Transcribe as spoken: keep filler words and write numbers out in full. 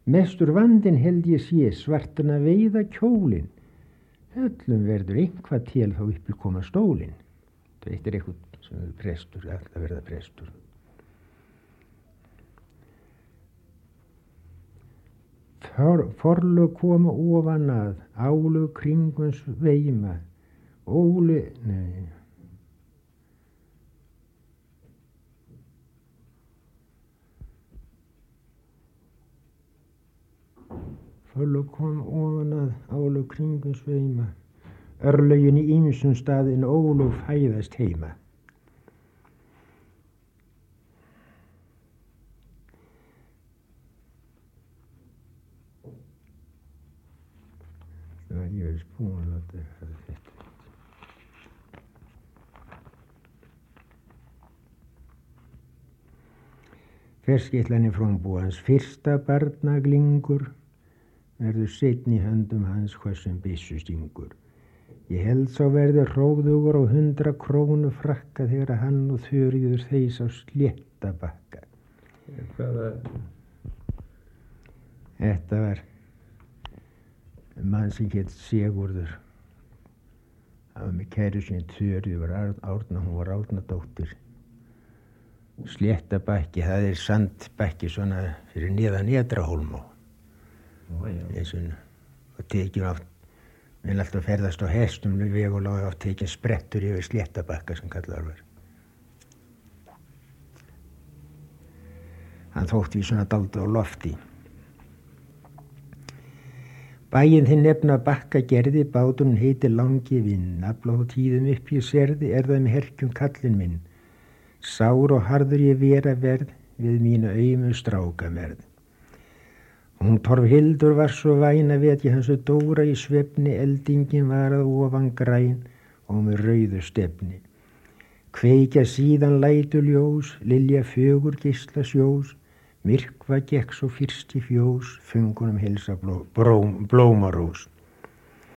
Mestur vandinn held ég sé svartana veiða kjólin. Öllum verður einhvað til þá uppi koma stólin. Þetta er eitthvað sem er prestur, alltaf verða prestur. For, forlög koma ofan að, álög kringum sveima, óli, nei. Forlög koma ofan að, álög kringum sveima, örlögin í ýmsum staðin ólög fæðast heima. Það var ég veist búin að þetta. Ferskeytlanir frómbúans, fyrsta barnaglingur, verður seinni í höndum hans hversum byssu stingur. Ég held sá verður hróðugur og hundra krónu frakka þegar hann og Þuríður þeis á Sléttabakka. Hvaða? Þetta var mann sem hét Sigurður. Það var með kæru sinni Þuríður Árna, hún var Árnadóttir. Sléttabakki, það er sandbakki svona fyrir neðan Edrahólma. Og tekið átt, við alltaf ferðast á hestum við veg og lág átt tekið sprettur yfir Sléttabakka sem kallar var. Hann þótti í svona dálítið á lofti. Bæinn þinn nefna Bakka gerði, báturinn heitir Langi vinn, nafla þó tíðum upp í serði, er það með herkjum kallinn minn. Sár og harður ég vera verð við mína aumu strákamerð. Hún Torfhildur var svo væn að veit ég hans og Dóra í svefni, eldingin var að ofan græn og með rauðu stefni. Kveikja síðan lætu ljós, Lilja fögur geisla sjós, myrkva gekk svo fyrst í fjós, fungunum hilsa bló, blóm, blómarós.